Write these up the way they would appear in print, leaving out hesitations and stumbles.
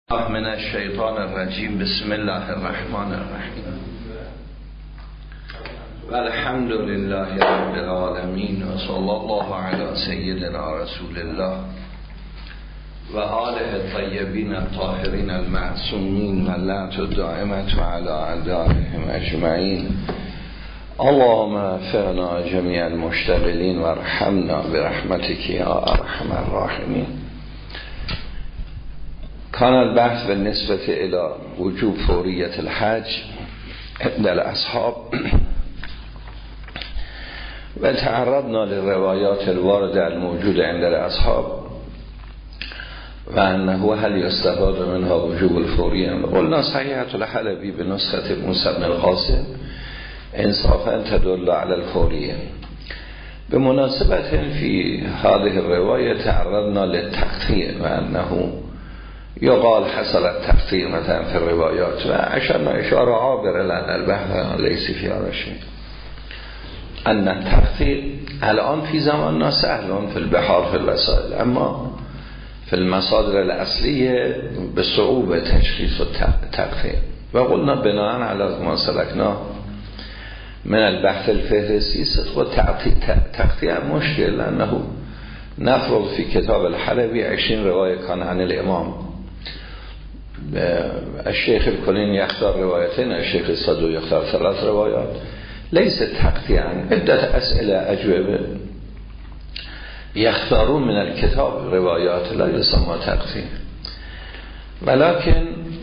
من الشیطان الرجیم. بسم الله الرحمن الرحیم. والحمد لله رب العالمین و صلی الله علی سیدنا رسول الله و آله الطیبین الطاهرین المعصومین و لعنت الدائمة علی اعدائهم اجمعین. اللهم اغفرنا جمیع المشتغلین و ارحمنا برحمتک یا ارحم الراحمین. كان البحث بالنسبة إلى وجوب فورية الحج عند الأصحاب وتعرضنا للروايات الواردة الموجودة عند الأصحاب وأنه هل يستفاد منها وجوب الفورية. قلنا صحيحة الحلبي بنسخة موسى بن القاسم انصافا تدل على الفورية. بمناسبة في هذه الرواية تعرضنا للتقطيع وأنه يقال حصل التقطيع مثلا في الروايات و اشرنا اشاره عابره لان البحث ليس فيها شيء ان التقطيع الان في زماننا سهل في البحار في الوسائل، اما في المصادر الاصليه بصعوبه تشخيص التقطيع. و قلنا بناء على ما سلكناه من البحث الفهرسي صدق التقطيع مشكل، لانه نفرض في كتاب الحلبي 20 روايه كان عن الامام. الشيخ الكلين يختار روايتين، الشيخ الصدوق يختار 3 روايات، ليس تقطيعا. عدة أسئلة أجوبة يختارون من الكتاب روايات لا يسمى تقطيع، ولكن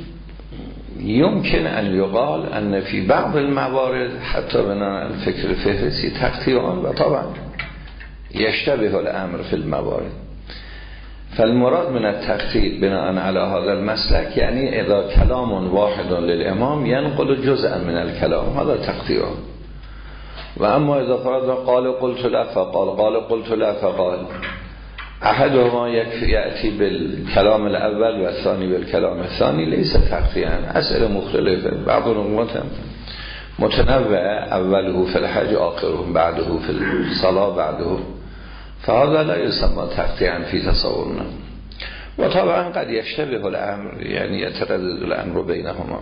يمكن أن يقال أن في بعض الموارد حتى بناء الفكر الفهرسي تقطيعا، وطبعا يشتبه الأمر في الموارد. فالمراد من التقطيع بناء على هذا المسلك يعني اذا كلام واحد للامام ينقل جزءا من الكلام، هذا تقطيع. واما اذا فرض قال قلت لا فقال قال قلت لا فقال احدهما ياتي بالكلام الاول والثاني بالكلام الثاني، ليس تقطيعا. اسئله مختلفه، بعض الامور متنوعه، اوله في الحج آخره بعده في الصلاه بعده، فهذا لا يسمى تقطيعا في تصورنا. وطبعا قد يشتبه الامر يعني يتردد الامر بينهما.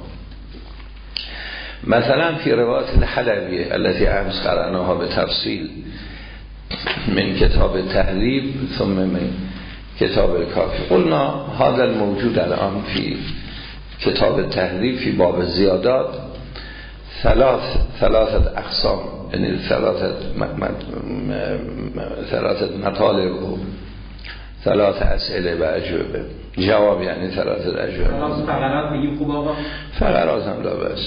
مثلا في رواية الحلبي التي امس قرأناها بتفصيل من كتاب التهذيب ثم من كتاب الكافي، قلنا هذا الموجود الان في كتاب التهذيب في باب الزيادات ثلاثة أقسام، يعني ثلاثة مطالب و 3 أسئلة و أجوبة، جواب يعني 3 أجوبة. فقرات بگیم خوب آقا؟ فقرات هم لا بأس.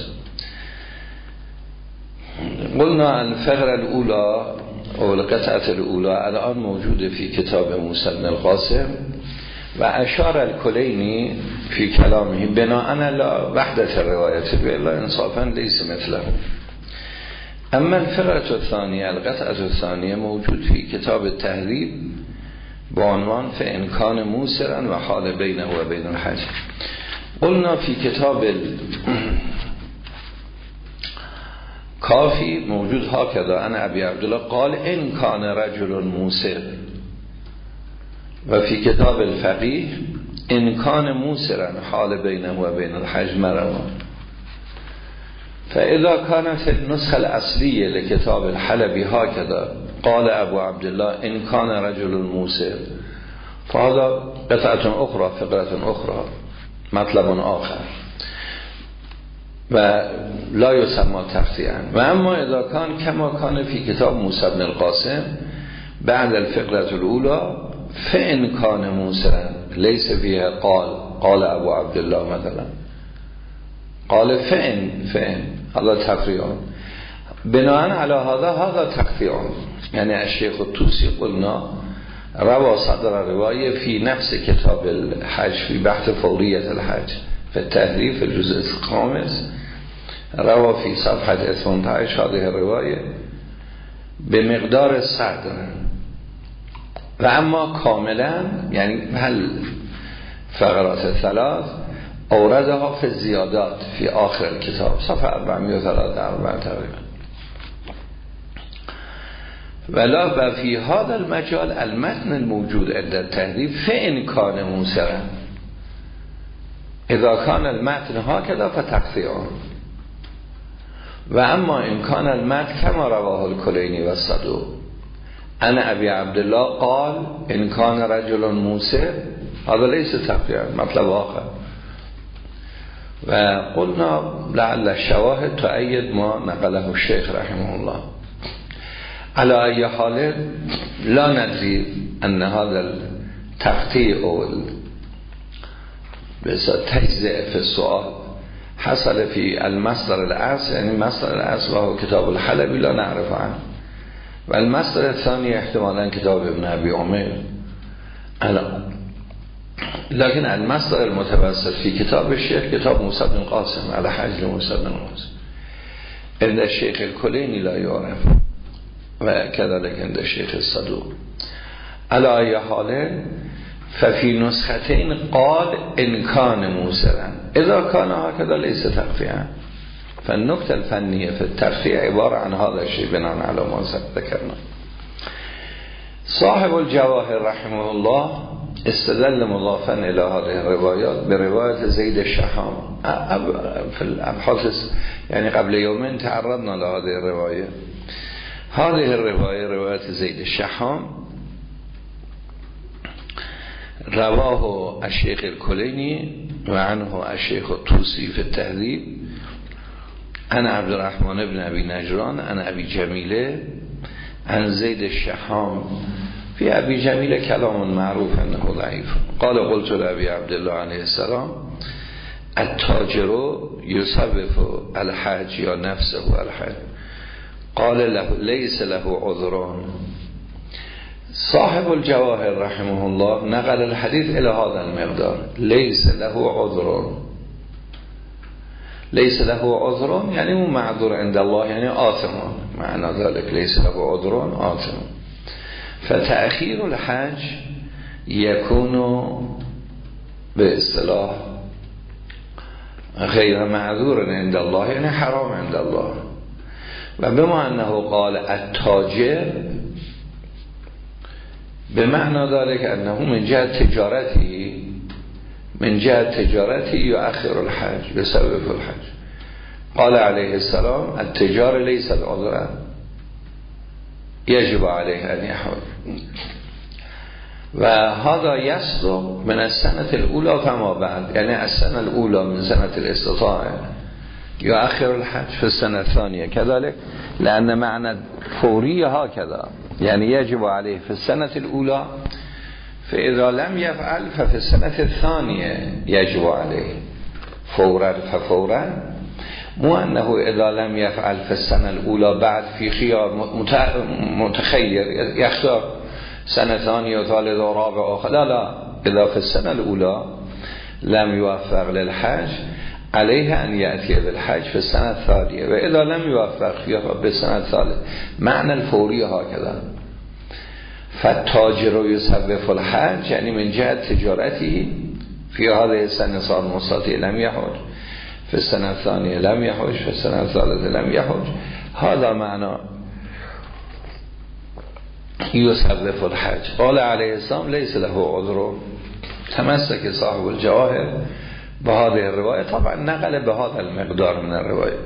قلنا الفقرة الأولى أو القطعة الأولى الآن موجودة في كتاب موسى بن القاسم، و اشار الکلینی فی کلامه بناء على وحدة الرواية بالله انصافا ليس مثله. اما الفقرة الثانية القطعة الثانية موجود في كتاب التهذيب بعنوان فإن كان موسرا و حال بینه و بین الحج. قلنا في كتاب الكافي موجود هكذا أنا أبي عبدالله قال إن كان رجل موسر، و فی کتاب الفقیه ان کان موسرا حال بینه و بین الحج مروا. فاذا كانت النسخه الاصليه لكتاب الحلبي هكذا قال ابو عبد الله ان كان رجل موسر، فهذا قطعه اخرى فقره اخرى مطلب آخر و لا يسمى تقطيعا. و اما اذا كان كما كان في كتاب موسى بن القاسم بعد الفقره الاولى فإن كان موسرا ليس فيها قال ابو عبد الله مثلا، قال فإن هذا تقطيع. بناء على هذا تقطيع. يعني الشيخ الطوسي قلنا روى صدر رواية في نفس كتاب الحج في بحث فورية الحج في التهذيب في الجزء الخامس، روى في صفحة 18 هذه الرواية بمقدار الصدر. و اما کاملا یعنی هل فقرات 3 اوردها في الزیادات في آخر الكتاب صفحه 403 تقریبا. ولا و في هذا المجال المتن الموجود عند التهذيب فإن كان موسرا اذا کان المتن هکذا فتقطیع، و اما ان کان المتن کما رواه الکلینی و صدوق عن ابی عبدالله قال ان کان رجل موسر هذا لیس تقطیعا، مطلب آخر. و قلنا لعل الشواهد تؤید ما نقله الشیخ رحمه الله. على ای حال لا ندری ان هذا التقطیع او تجزئه في السؤال حصل في المصدر الاصل، يعني مصدر الاصل وهو كتاب الحلبي لا نعرف عنه، و المصدر الثاني احتمالا كتاب ابن ابي عمر. لكن المصدر المتوسط في كتاب الشيخ كتاب موسى بن قاسم على حجل موسى بن قاسم عند الشيخ الكليني لا يعرف، وكذلك عند الشيخ الصدوق. على أي حال ففي نسختين قال إن كان موسرا، إذا كان هكذا ليس تقطيعا. فالنكتة الفنية في التقطيع عبارة عن هذا الشيء بناء على ما ذكرنا. صاحب الجواهر رحمه الله استدل مضافا الى هذه الروايات برواية زيد الشحام في الابحاث، يعني قبل يومين تعرضنا لهذه الرواية. هذه الرواية رواية زيد الشحام رواه الشيخ الكليني وعنه الشيخ الطوسي في التهذيب عن عبد الرحمن بن ابي نجران عن ابي جميله عن زيد الشحام. في ابي جميله كلام معروف انه ضعيف. قال قلت لابي عبد الله عليه السلام التاجر يصرف الحج یا نفسه الحج، قال له ليس له عذران. صاحب الجواهر رحمه الله نقل الحديث الى هذا المقدار، ليس له عذران. ليس له عذران يعني مو معذور عند الله، يعني آثم، معنى ذلك ليس له عذران آثم. فتأخير الحج يكون باصطلاح غير معذور عند الله، يعني حرام عند الله. و بما انه قال التاجر بمعنى ذلك انه من جهة تجارته يؤخر الحج بسبب الحج. قال عليه السلام التجار ليس عذرا يجب عليه ان يحج، و هذا يصدق من السنة الاولى فما بعد، يعني السنة الاولى من سنة الاستطاعة يؤخر الحج في السنة الثانية كذلك، لأن معنى فورية هكذا، يعني يجب عليه في السنة الأولى، فإذا لم يفعل ففي السنة الثانية يجب عليه فورا ففورا. مو أنه إذا لم يفعل في السنة الأولى بعد في خيار متخير يختار سنة ثانية وثالثة ورابعة أخرى، لا، إذا في السنة الأولى لم يوفق للحج عليه أن يأتي بالحج في السنة الثانية، وإذا لم يوفق بالسنة الثالثة. معنى الفوري هكذا. فالتاجر يصرف الحج يعني من جهة تجارته في هذه السنة صار مستطيع لم يحج، في السنة الثانية لم يحج، في السنة الثالثة لم يحج. هذا معنى يصرف الحج. قال عليه السلام ليس له عذر. تمسك صاحب الجواهر بهذه الرواية، طبعا نقل بهذا المقدار من الرواية.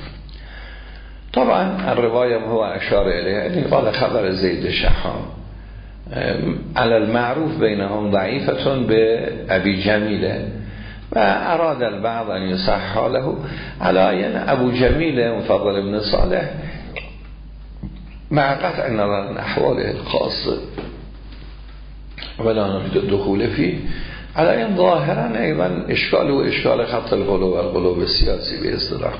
طبعا الرواية هو أشار إليها، يعني قال خبر زيد الشحام على المعروف بينهم ضعيفة بأبي جميلة، وأراد البعض أن يصحح له على يعني أبو جميلة مفضل بن صالح مع قطع النظر عن أحواله الخاصة ولا نريد الدخول فيه، على ان ظاهرا ايضا اشكال و اشكال خط الغلو و الغلو السياسي باصطلاح.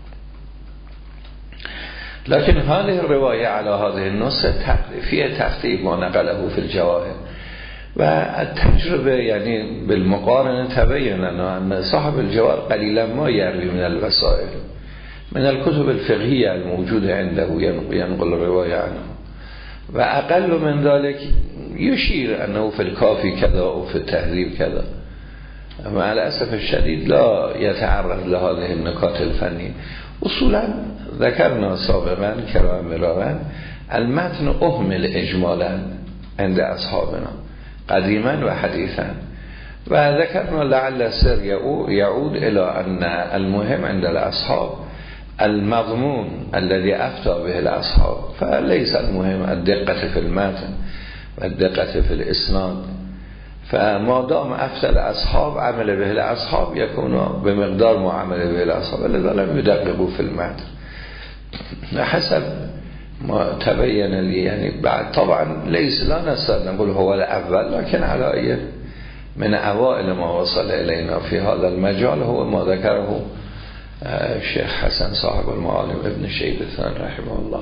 لكن هذه الرواية على هذه النسخة فيها تخطيب ما نقله في الجواهر، والتجربة يعني بالمقارنة تبين أن صاحب الجواهر قليلا ما يروي من الوسائل من الكتب الفقهية الموجودة عنده ينقل الرواية عنه، وأقل من ذلك يشير أنه في الكافي كذا وفي التهذيب كذا. مع الأسف الشديد لا يتعرض لهذه النكات الفنية. أصولا ذكرنا سابقا كرام مرارا المتن أهمل إجمالا عند أصحابنا قديما و حديثا، و ذکرنا لعل سر يعود الى ان المهم عند الاصحاب المضمون الذي افتى به الاصحاب، فليس المهم الدقة في المتن والدقة في الاسناد، فما دام افتى الاصحاب عمل به الاصحاب يكون بمقدار ما عمل به الاصحاب، لذا لم يدققوا في المتن حسب ما تبين لي. يعني بعد طبعا ليس لا نستطيع نقول هو الاول، لكن على اي من اوائل ما وصل الينا في هذا المجال هو ما ذكره الشيخ حسن صاحب المعالم ابن شیبستان رحمه الله،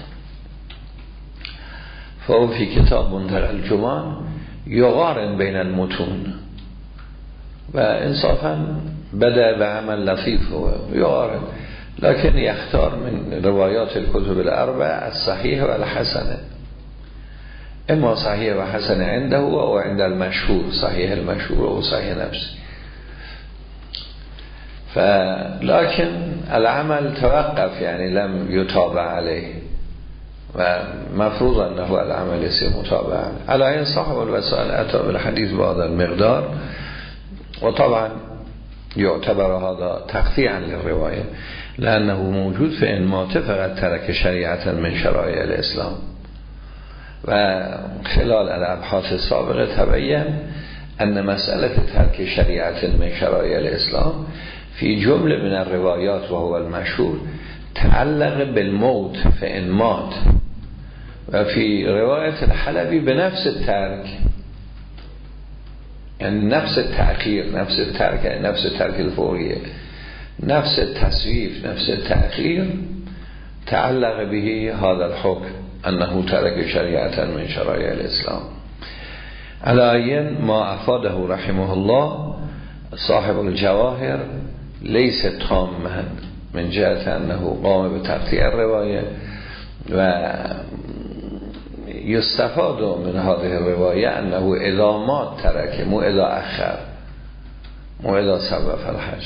فهو في كتاب منتهى الجمان يقارن بين المتون و انصافا بدأ بعمل لطيف هو يقارن، لكن يختار من روايات الكتب الأربعة الصحيح والحسنة، اما صحيح وحسنة عنده و عند المشهور صحيح المشهور و صحيح نفسه. لكن العمل توقف، يعني لم يتابع عليه، و مفروض أنه العمل يصير متابعا على إن صاحب الوسائل أتى بالحديث بهذا المقدار، وطبعا يعتبر هذا تقطيعا للرواية لأنه موجود في إن مات فقد ترك شريعة من شرائع الإسلام. وخلال الأبحاث السابقة تبين أن مسألة ترك شريعة من شرائع الإسلام في جملة من الروايات وهو المشهور تعلق بالموت فإن مات، وفي رواية الحلبي بنفس الترك، يعني نفس التأخير، نفس الترك، يعني نفس الترك الفورية، نفس التسويف، نفس التأخير، تعلق به هذا الحكم أنه ترك شريعة من شرائع الإسلام. على أين ما أفاده رحمه الله صاحب الجواهر ليس تاما من جهة أنه قام بتقطيع الرواية، و يستفاد من هذه الرواية أنه إذا مات ترك، مو إذا أخر، مو إذا سبب الحج.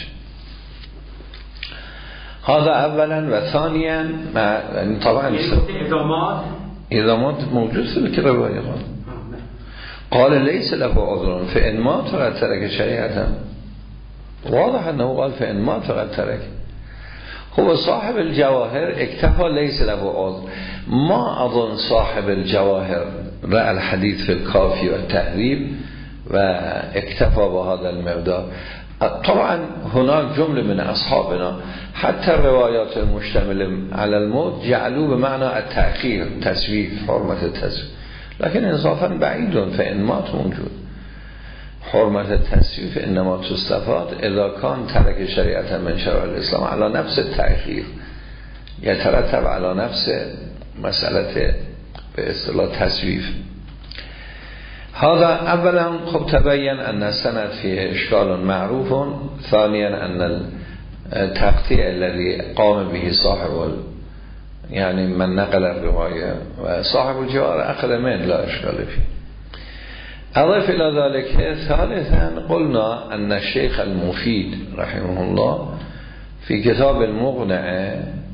هذا أولا. و ثانيا طبعا إذا مات موجود في الرواية قال ليس له عذر فإن مات فقد ترك شريعة، واضح أنه قال فإن مات فقد ترك. هو صاحب الجواهر اكتفى ليس له عذر، ما أظن صاحب الجواهر رأى الحديث في الكافي والتهذيب و اكتفى بهذا المقدار. طبعا هناك جمله من أصحابنا حتى الروايات المشتملة على الموت جعلوا بمعنى التأخير، تسويف، حرمة التسويف، لكن انصافا بعيد فإن مات موجود. حرمة التسويف إنما تستفاد إذا كان ترك شريعة من شرائع الإسلام على نفس التأخير، يترتب على نفس مسألة به اصطلاح تسويف. هذا اولا. خب تبين أن السند فيه إشكال معروف. ثانيا أن التقطيع الذي قام به صاحب يعني من نقل الرواية وصاحب الجوار أخذ من لا إشكال فيه. أضف إلى ذلك ثالثا قلنا أن الشيخ المفيد رحمه الله في كتاب المغنع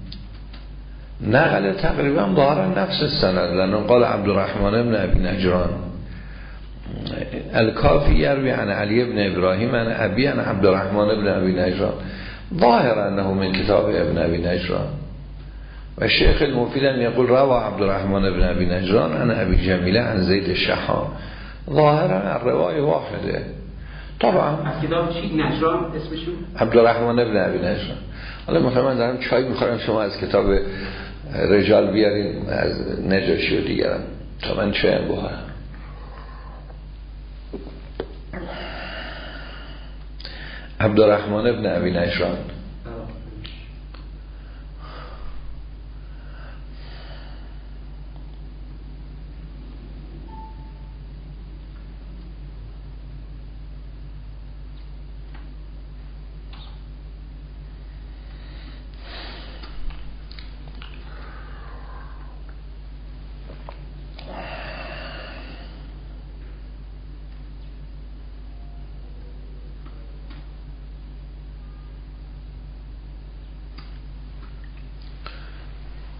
نقل تقريبا ظاهر نفس السند، لأنه قال عبد الرحمن بن أبي نجران الكافي يروي عن علي بن إبراهيم عن أبي عن عبد الرحمن بن أبي نجران، ظاهر أنه من كتاب ابن أبي نجران. والشيخ المفيد يقول روى عبد الرحمن بن أبي نجران عن أبي جميلة عن زيد الشحام، ظاهرا الرواية واحدة. طبعا کتاب چی نجران اسمشو؟ عبد الرحمن بن ابی نجران. حالا محتمل دارم چای میخورم، شما از کتاب رجال بیارین از نجاشی و دیگرم تا من چایم بخورم. عبد الرحمن بن ابی نجران.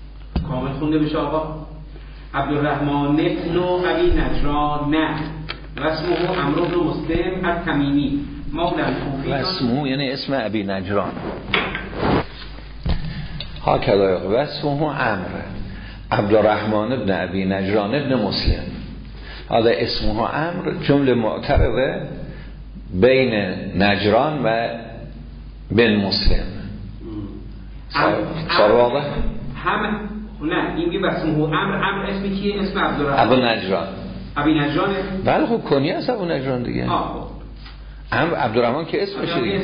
خونده بشه آقا عبدالرحمن ابن ابی نجران نه و اسمه عمرو بن مسلم التمیمی مولى الكوفی. و اسمه یعنی اسم ابی نجران. ها کذا و اسمه عمرو عبدالرحمن ابن ابی نجران ابن مسلم. هذا اسمه عمرو جمله معترضه بین نجران و بن مسلم. صار واضح؟ هم نه این که اسمه عمرو اسمی کیه؟ اسم عبدالرحمن ابو نجران. ابی نجرانه؟ بله خب کنیه است ابو نجران دیگه. عمرو عبدالرحمن که اسمشه دیگه.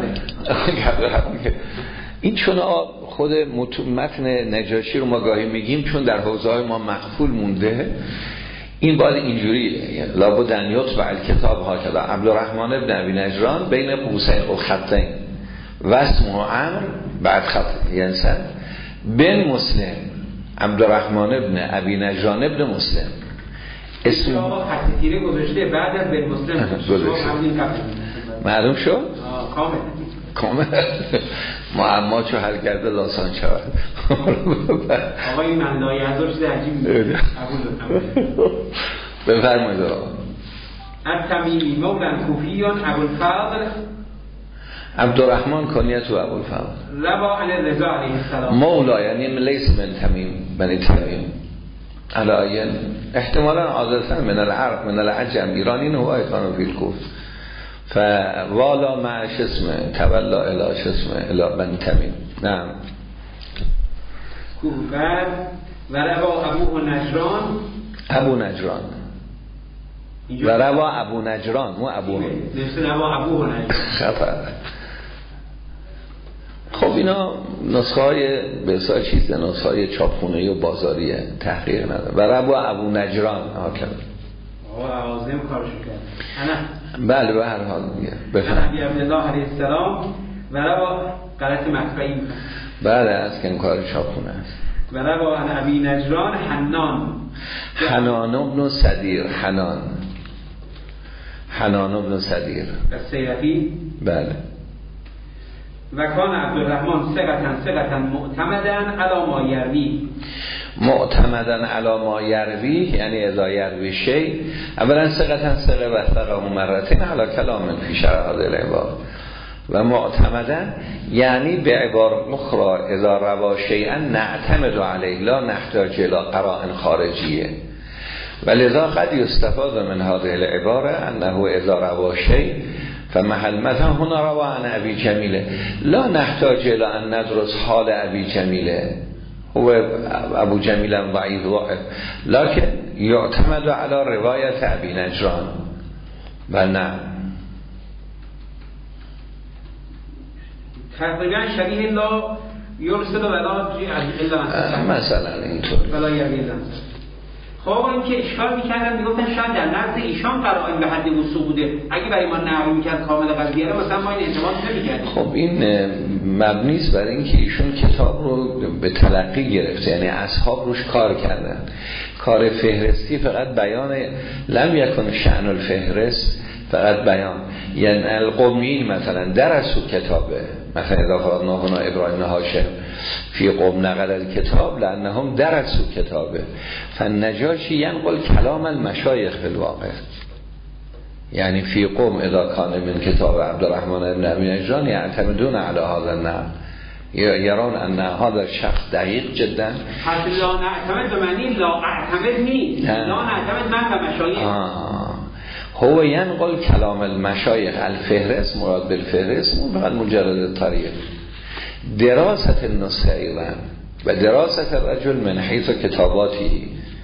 این چون خود متن نجاشی رو ما گاهی میگیم چون در حوزه‌های ما مقفول مونده، این باید اینجوریه لابد ان یطبع الکتاب هاکذا عبدالرحمن ابن ابی نجران بین قوسین و خطین و اسمه عمرو بعد خط یعنی بن مسلم عبدالرحمن ابن ابی نجران ابن مسلم. اسم آقا خط تیره گذاشته بعد از بن مسلم معلوم شد؟ کامل معما چو حل کرده لاسان شود. آقا این مندایی ازش عجیب بفرمایید آقا. التمیمی مولى الكوفیان ابوالفضل عبدالرحمن کنیت و ابوالفضل روا علی رضا علیه السلام مولا یعنی لیس من تمیم بنی تمیم علایین احتمالا عادتا من العرب من العجم ایرانی نوعی کانو فی الکوف فوالا معش اسمه تولا الاش اسمه الا بنی تمیم. نعم. کوفر و روا ابو نجران ابو نجران و روا ابو نجران مو ابو خفر. خب اینا نسخه های به حساب چیز نسخه های چاپخونه‌ای و بازاریه تحقیق نداره. و روا ابو نجران حاکم عظیم کارشو کرد. بله به هر حال میگه بفرمایید. نبی عبدالله علیه السلام و روا غلط مطبعی میکنه. بله از که کار چاپخونه است. و روا عن ابی نجران حنان ابن صدیر حنان ابن صدیر السیرفی. بله. و کان عبدالرحمن ثقة معتمدا علی ما یروی. معتمدا علی ما یروی یعنی اذا یروی شی اولا ثقة و ثقه مرتين علی کلام فی شرح هذه العبارة و معتمدا یعنی به عبارت اخرى اذا روا شیئا نعتمد علیه لا نحتاج الى قرائن خارجیه ولذا قد یستفاد من هذه العبارة انه اذا روا شیء فمحل مثلا هنا روا عن ابي جمیله لا نحتاج الى ان ندرس حال ابي جمیله هو ابو جمیل ضعیف واحد لكن يعتمد على روایت ابی نجران. و نه تقریبا شبیه لا یرسل ولا جی الا مثلا اینطور ولا یبیلا. خب این که اشکال میکردن میگفتن شاید در نزد ایشان قرائن به حد وسوق بوده اگه برای ما نقل میکرد کامل قضیه رو مثلا ما این اعتماد نمیکردیم. خب این مبنی است برای اینکه ایشون کتاب رو به تلقی گرفته یعنی اصحاب روش کار کردن. کار فهرستی فقط بیان لم یکن شأن الفهرست فقط بیان یعنی القومی مثلا درسو کتابه مثلا اذا فرضنا هنا ابراهیم هاشم فی قوم نقل الکتاب لانهم درسو کتابه فالنجاشی ینقل کلام المشایخ فی الواقع یعنی فی قوم اذا کان من کتاب عبدالرحمن ابن ابی نجران یعتمدون علی هذا النقل یرون ان هذا الشخص دقیق جدا. حتی لا نعتمد به معنی لا اعتمد نیست لا نعتمد من و مشایخ هو ینقل کلام المشایخ الفهرست مراد بالفهرست فقط مجرد طریق دراست النسخه ایضا و دراست الرجل من حیث کتاباتی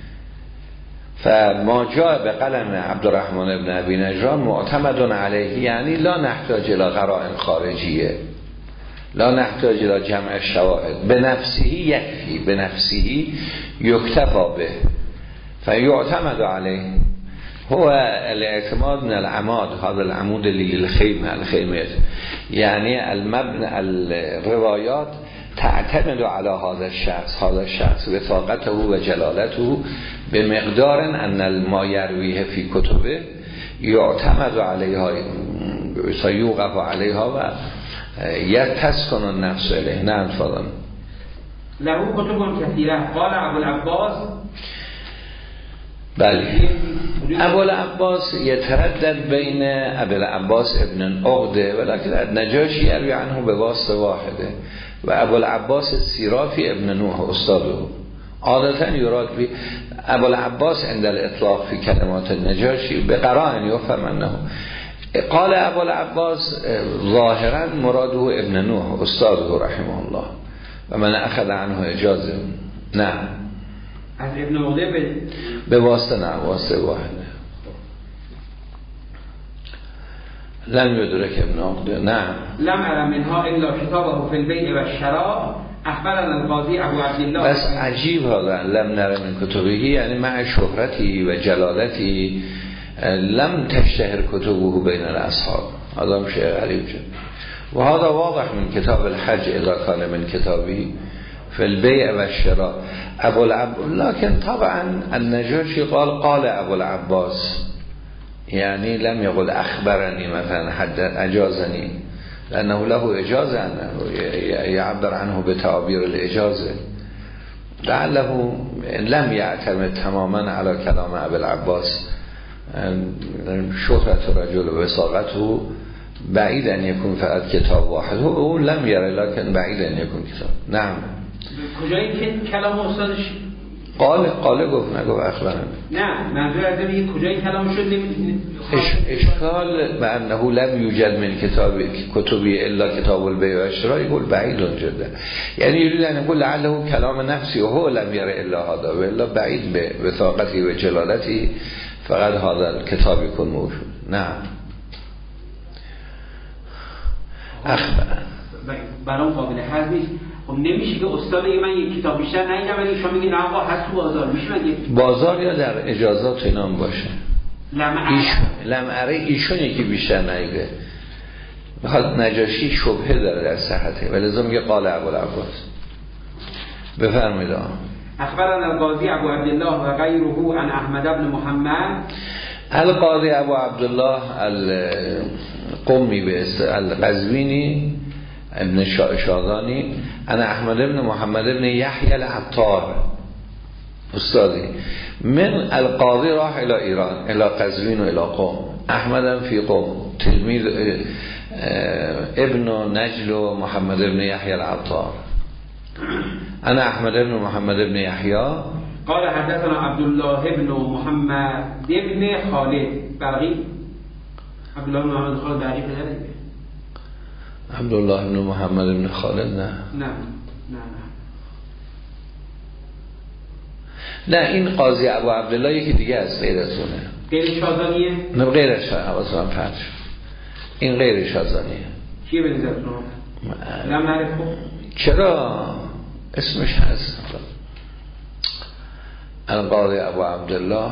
فما جاء به قلم عبدالرحمن ابن ابی نجران معتمد علیه یعنی لا نحتاج الى قرائن خارجیه لا نحتاج الى جمع الشواهد بنفسه یکفی بنفسه یکتفا به فیعتمد علیه هو الاعتماد من العماد هذا العمود للخيمة الخيمة يعني المبنى الروايات تعتمد على هذا الشخص وثاقته و جلالته بمقدار ان ما يرويه في كتبه يعتمد عليها سيوقف عليها و يتسكن النفس إليه. نعم تفضل. له كتب كثيرة قال ابو العباس بله ابوالعباس یتردد بین ابوالعباس ابن عقده ولکن النجاشی یروی عنه به واسطه واحده و ابوالعباس السیرافی ابن نوح استاده. عادتا یراد بی ابوالعباس عند الاطلاق فی کلمات النجاشی به قرائن یفهم انه قال ابوالعباس ظاهرا مراده ابن نوح استاده رحمه الله و من اخذ عنه اجازه. نه از ابن عقده به واسطه، نه واسطه واحده. لم یدرک ابن عقده. نه لم ارى منها الا کتابه فی البیع و الشراء اخبرنا القاضی ابو عبدالله. بس عجیب هذا لم نرى من کتبه، یعنی مع شهرتی و جلالتی لم تشتهر کتبه بین الاصحاب. هذا شيء غریب جدا و هذا واضح من کتاب الحج اذا كان من کتابی فی البیع و الشراء لكن طبعا النجاشی قال ابو العباس، يعني لم يقل اخبرني مثلا حد اجازني لانه له اجازه انه يعبر عنه بتعبير الاجازه. لعله لم يعتمد تماما على كلام ابو العباس. شهرة رجل وساقته بعيد ان يكون فقط كتاب واحد، هو لم يرى لكن بعيد ان يكون كتاب. نعم کجایی که کلام استادش قال گفت نگفت اخبرنی. نه منظور از اینه کجای کلام شد اشکال به انه لم یوجد من کتبی الا کتاب البیع و الشراء يقول بعید جدا، یعنی یرید ان يقول لعله کلام نفسی و هو لم یره الا هذا و الا بعید به وثاقتی و جلالتی فقط هذا الكتاب يكون موجود. نعم اخبر برام قابل هضم نیست. خب نمیشه که استاد بگه من یک کتاب بیشتر ندیدم ولی شما میگید نه آقا هست تو بازار، میشه مگه بازار یا در اجازات اینا باشه؟ لمعره ایشونی که بیشتر ندیده. بخاطر نجاشی شبهه داره در صحته و لذا میگه قال ابوالعباس. بفرمایید. اخبرنا القاضی ابو عبدالله و غیره عن احمد بن محمد. القاضی ابو عبدالله القمی به القزوینی ابن شادانی انا احمد ابن محمد ابن یحیی العطار استادی من القاضی راح الى ایران الى قزوین و الى قم. احمد فی قم تلمید ابن نجل و محمد ابن یحیی العطار. انا احمد ابن محمد ابن یحیی قال حدثنا عبدالله ابن محمد ابن خالد بقی. عبدالله ابن محمد خالد بقی پدره. عبدالله ابن محمد ابن خالد نه نه این قاضی ابو عبدالله یکی دیگه از غیر از اونه. غیر شازانیه؟ نه غیر از حواسم پرد شد. این غیر شازانیه. کیه به نظرتون؟ نم نعرفه؟ چرا اسمش هست القاضی ابو عبدالله.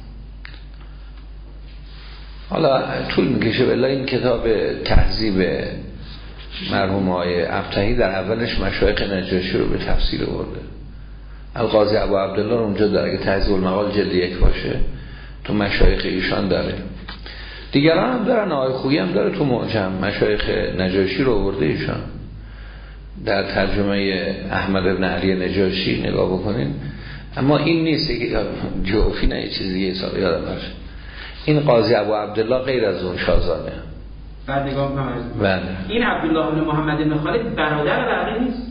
حالا طول میکشه بالله. این کتاب تهذیب مرحوم آقای ابطحی در اولش مشایخ نجاشی رو به تفصیل آورده. القاضی ابو عبدالله رو اونجا داره. اگه تهذیب المقال جلد 1 باشه تو مشایخ ایشان داره. دیگران هم دارن. آقای خویی هم داره تو معجم مشایخ نجاشی رو آورده ایشان. در ترجمه احمد ابن علی نجاشی نگاه بکنین. اما این نیست که جوفی نه، یه چیز دیگه یادم باشه. این قاضی ابو عبدالله غیر از اون شازانه. بعد نگاه کنم این عبدالله بن محمد بن خالد برادر بقیه نیست؟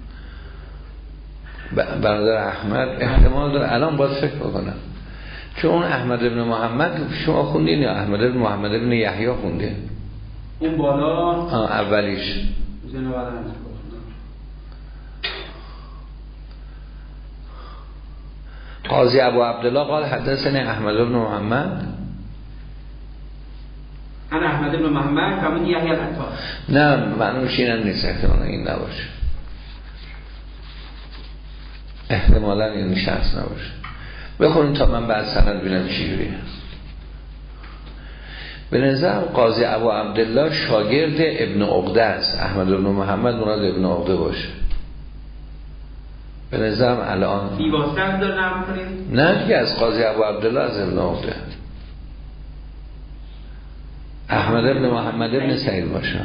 برادر احمد احتمال داره. الان باید فکر بکنم چون اون احمد بن محمد شما خوندین یا احمد بن محمد بن یحیی خوندین؟ اون بالا اولیش قاضی ابو عبدالله قال حدثني احمد بن محمد انا احمد بن محمد کامون یحیی العطار. نه معنوش اینم نیست. احتمالا این نباشه. احتمالا این شخص نباشه. بخونیم تا من بعد سند بینم چی جوریه. به نظر قاضی ابو عبدالله شاگرد ابن عقده است. احمد بن محمد مراد ابن عقده باشه. به نظرم الان بیواسطه داره نام کنیم؟ نه دیگه از قاضی ابو عبدالله از ابن عقده. احمد ابن محمد ابن سعید باشه.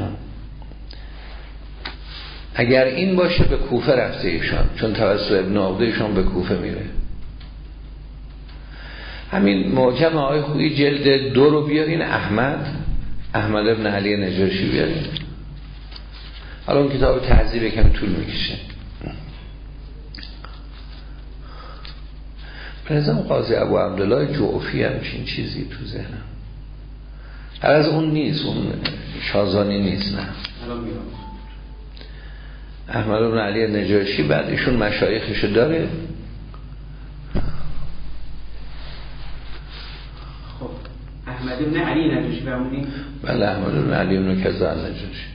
اگر این باشه به کوفه رفته ایشان، چون توسط ابن عقده ایشان به کوفه میره. همین معجم آقای خویی جلد 2 رو بیارین، احمد ابن علی نجاشی بیارین. حالا اون کتاب تهذیب کمی طول میکشه. به نظام قاضی ابو عبدالله جعفی همچین چیزی تو ذهنم، هر از اون نیست، اون شازانی نیست. نه احمد بن علی نجاشی، بعد ایشون مشایخشو داره. خب احمد بن علی نجاشی فرمودین؟ بله احمد بن علی بن کذا نجاشی.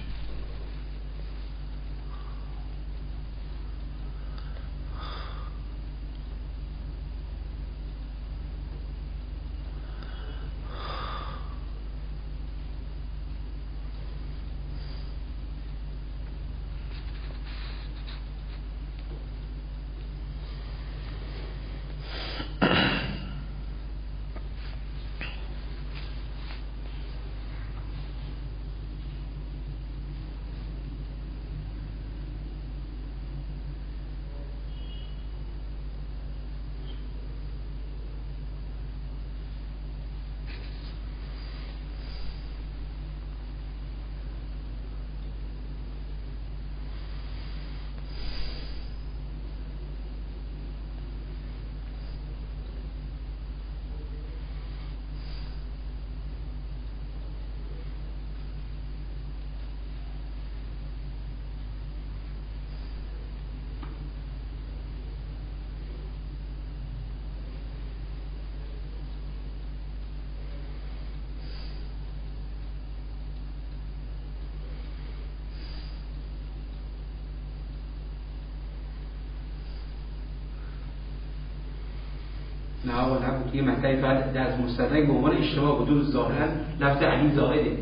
نه آقا نبود، یه مسئله فقط از مستدرک به عنوان اشتباه بود، تو ظاهرا لفظ علی زائده.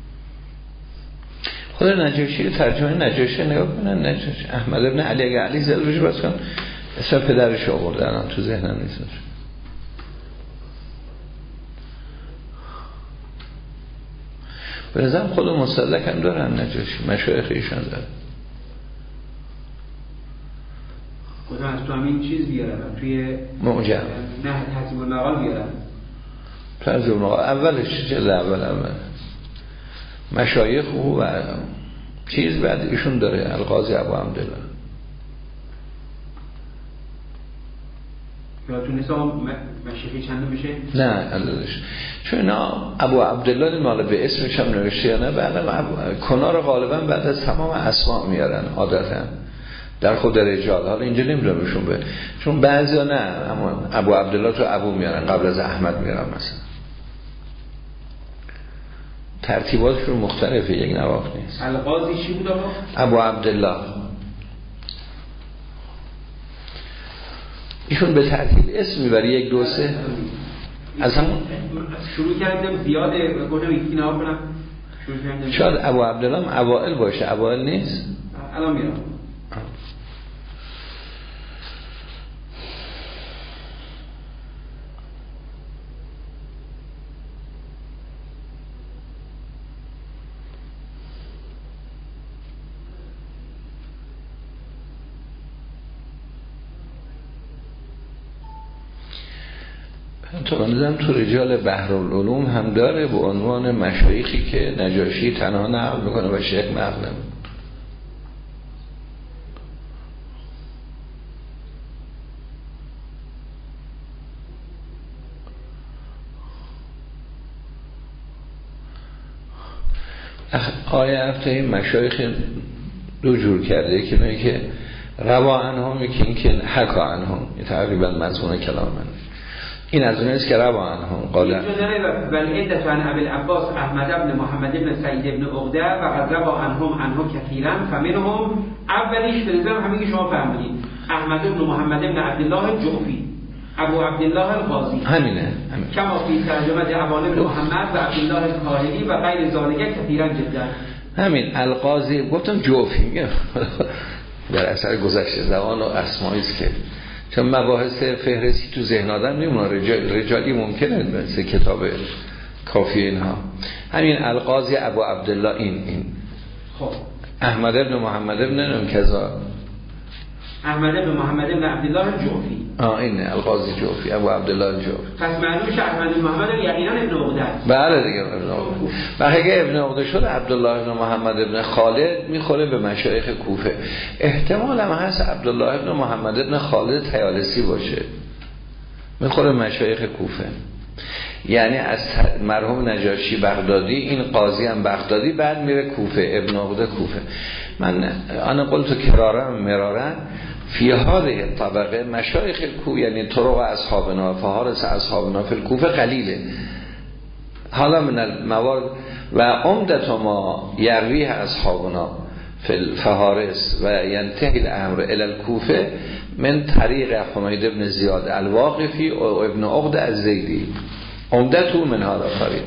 خود نجاشی ترجمه نجاشی نگاه کنن، نجاشی احمد ابن علی، اگه علی زل روش بس کن اسم پدرش آوردن، تو ذهنم نیست. به نظرم خود مستدرک هم دارن نجاشی، مشایخ ایشان دارن. کدام از تو همین چیز بیارن توی معجم، نه تهذیب المقال بیارن، تهذیب المقال اولش جلد اول مشایخ او و چیز، بعد ایشون داره القاضی ابو عبدالله. یا تو نسا مشایخی چنده میشه؟ نه علالش، چون اینا ابو عبدالله مال به اسمش هم نوشته یا نه، بعد کنار غالبا بعد از تمام اسماء میارن عادتا در خود رجال. حالا اینجا نمیدونم بهشون به، چون بعضیا نه، اما ابو عبدالله تو ابو میارن قبل از احمد میارن مثلا، ترتیباتشون مختلفه، یک نواخت نیست. القاضی چی بود آقا؟ ابو عبدالله. ایشون به ترتیب اسم میبری 1 2 3 از همون شروع کردم زیاده، گفتم یکی نها کنم شروع کردم. شاید ابو عبدالله هم اوائل باشه، اوائل نیست. الان میرم. تو بندازم تو رجال بحرالعلوم هم داره به عنوان مشایخی که نجاشی تنها نقل میکنه و شیخ نقل نمیکنه. آیه هفته این مشایخ 2 جور کرده، که میگه که روا عنهم، یکی این که حکا عنهم، تقریبا مضمون کلام من این از اون است که روا عنهم قال والعدة عن ابي العباس احمد بن محمد بن سعید بن عقده و قد روا عنهم كثيرا فمنهم اولیش به نظر همین که شما فهمیدید احمد بن محمد بن عبدالله جعفی ابو عبدالله القاضی، همینه کما فی ترجمه عوان بن محمد و عبدالله الکاهلی و غیر ذالک کثیرا جدا. همین القاضی گفتم جعفی میگم در اثر گذشته زبان و اسمایی است که چون مباحث فهرستی تو ذهن آدم نمیمونه، رجالی ممکنه مثل کتاب کافی اینها. همین القاضی ابو عبدالله این خب احمد بن محمد بن کذا، احمد بن محمد بن عبدالله جعفی اینه القاضی جوفی، ابو عبدالله الجوفی. پس معلوم شه احمد بن محمد یقینا ابن عقده است. بله دیگه ابن عقده. و اگه ابن عقده شد عبدالله ابن محمد ابن خالد میخوره به مشایخ کوفه. احتمال هم هست عبدالله ابن محمد ابن خالد طیالسی باشه، میخوره مشایخ کوفه. یعنی از مرحوم نجاشی بغدادی این قاضی هم بغدادی، بعد میره کوفه، ابن عقده کوفه. انا قلت کرارا مرارا فی هذه طبقه مشایخ الکوفه، یعنی طرق اصحابنا فهارس اصحابنا فی الکوفه قلیله. حالا من الموارد و عمدت ما یرویه اصحابنا فی الفهارس و ینتهی الامر الی الکوفه من طریق حمید ابن زیاد الواقفی و ابن عقده الزیدی. عمدتو من هذا طریق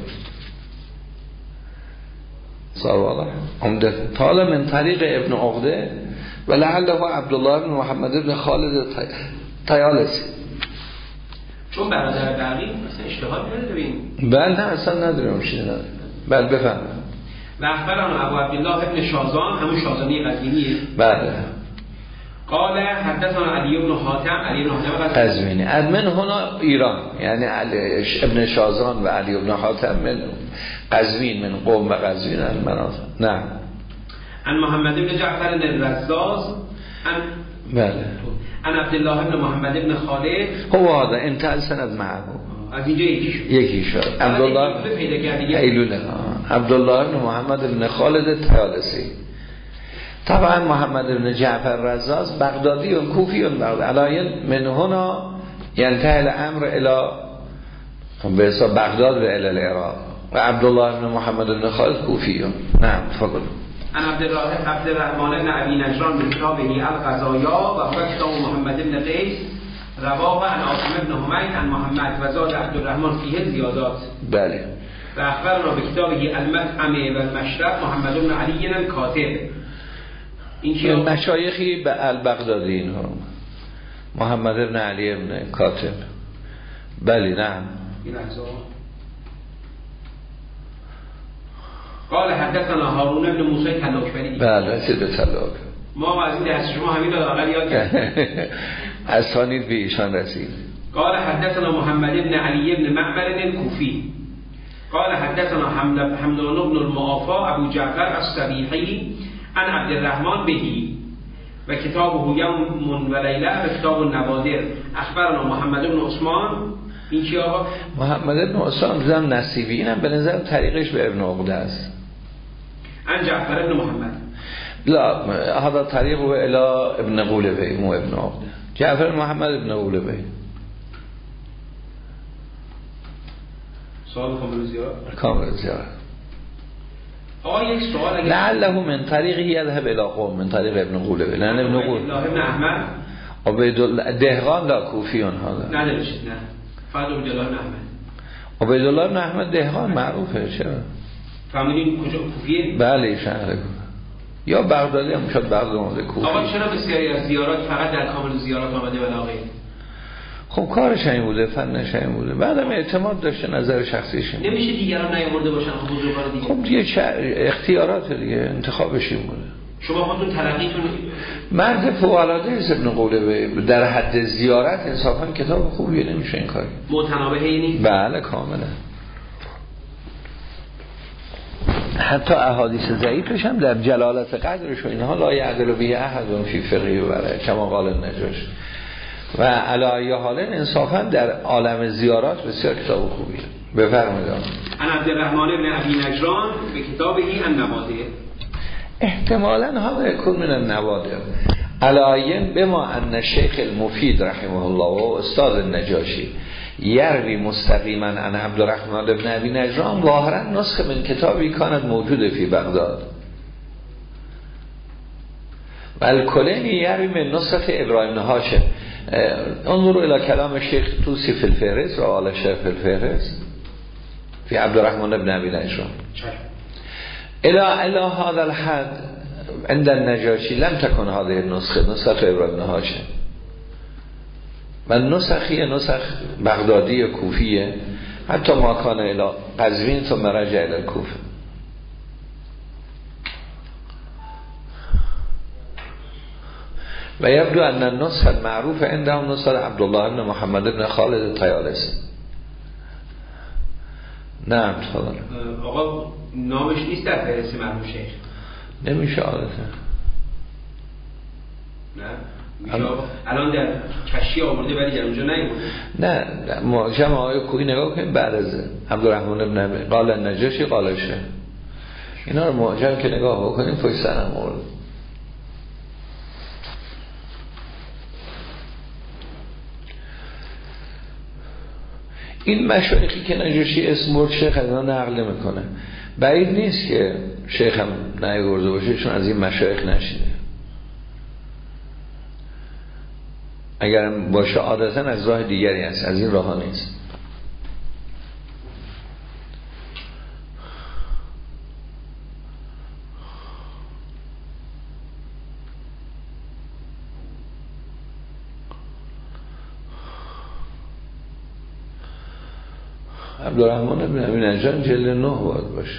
صار واضح. عمدت حالا من طریق ابن عقده و لعله عبدالله بن محمد بن خالد طیالسی. چون برادر بقی مثلا اشتغال نداریم. بله نه اصلا نداریم چیزی نداریم. بله بفهم. و اخبرنا ابو عبدالله ابن شازان، همون شازانی قزوینیه. بله. قال حدثنا علی بن حاتم، علی بن حاتم قزوینی. من هنا ایران، یعنی ابن شازان و علی بن حاتم من قزوین، من قوم و قزوین المناطق. نه. عن محمد بن جعفر الرزاز بله. عن عبدالله بن محمد بن خالد. هو هذا انتهى سند معه. از اینجا یکی شد. عبدالله ایلوله. عبدالله بن محمد بن خالد طیالسی. طبعا محمد بن جعفر الرزاز بغدادی و کوفی و بغداد من هنا ينتهي الامر الى به حساب بغداد و الى العراق. و عبدالله بن محمد بن خالد کوفی. نعم تفضل. عن عبد الرحمن بن ابي نجران من كتابه القضايا و هو کتاب محمد بن قیس رواه عن عاصم بن حمید عن محمد و زاد عبد الرحمن فيه زیادات. بله. و اخبرنا بكتابه المطعم و المشرب محمد بن علی الکاتب. این مشایخی به البغدادی اینها محمد بن علی بن کاتب. بله نعم. قال حدثنا هارون بن موسی تلاکبری. بله رسید به تلاک. ما از این درس شما همین رو اول یاد کردیم. اسانید به ایشان رسید. قال حدثنا محمد بن علی بن معمر الکوفی. قال حدثنا حمدان بن المعافى ابو جعفر الصبیحی عن عبد الرحمن بهی و کتابه یوم و لیله و کتاب النوادر. اخبرنا محمد بن عثمان. این چی آقا؟ محمد بن عثمان زم نصیبی، اینم به نظر طریقش به ابن عقده است. عن جعفر بن محمد. لا هذا طریقه الى ابن قولبی مو ابن عقده. جعفر بن محمد ابن قولبی. سوال کامل زیاد. کامل زیاد. آقا یک سوال اگر لعله من طریقی یذهب الى قوم من طریق ابن قولبی لان ابن قولبی ابن احمد عبیدالله دهقان لا کوفیون هذا نداشت. نه فقط عبیدالله بن احمد. عبیدالله بن احمد دهقان معروفه. چرا فهمیدین کجا کوفیه؟ بله شهر کوفه یا بغدادی هم شد بغداد کوفه. آقا چرا بسیاری از زیارات فقط در کامل زیارات آمده ولا غیر؟ خب کارش این بوده، فنش این بوده، بعدم اعتماد داشته، نظر شخصیش نمیشه دیگران نیاورده باشن. خب بزرگان دیگه خب دیگه اختیارات دیگه، انتخابش این بوده. شما خودتون تلقیتون مرد فوق‌العاده است ابن قولبی، در حد زیارت انصافا کتاب خوبیه، نمیشه این کاری. متنابه نیست. بله کاملا. حتی احادیث ضعیفش هم در جلالت قدرش و اینها لا یعدل به احد فی فقه و کما قال النجاش و علی حال انصافا در عالم زیارات بسیار کتاب خوبیه. بفرمایید. عن عبد الرحمن بن ابی نجران به کتابه النوادر. احتمالاً هذا يكون من النوادر علاین بما ان شیخ المفید رحمه الله و استاد النجاشی یروی مستقیما عن عبد الرحمن بن ابی نجران ظاهرا نسخه من کتابی کانت موجود فی بغداد و الکلینی یروی من نسخه ابراهیم هاشم. انظروا الى کلام شیخ توسی فی الفهرست و آل شیخ فی الفهرست فی عبد الرحمن بن ابی نجران الى هذا الحد عند النجاشی لم تكن هذه النسخه نسخه ابراهیم هاشم و نسخی نسخ بغدادی کوفیه حتی ما کان الى قزوین ثم رجع الى الکوفه. و یبدو ان النسخه معروف عندهم نسخه عبدالله بن محمد بن خالد طیالسی. نه تفضل. آقا نامش نیست در فهرست مرحوم شیخ؟ نمیشه عادتا. نه الان در کشی آورده ولی در اونجا نیورده. نه معجم آقای کوهی نگاه کنیم بعد از عبدالرحمن بن قال النجاشی قالشه، اینا رو معجم که نگاه بکنیم پشت سرم آورده. این مشایخی که نجاشی اسم برد شیخ از اینا نقل میکنه، بعید نیست که شیخ هم نیورده باشه چون از این مشایخ نشیده. اگر باشه عادتا از راه دیگری است، از این راه ها نیست. عبدالرحمن بن ابی نجار جلد 9 باید باشه.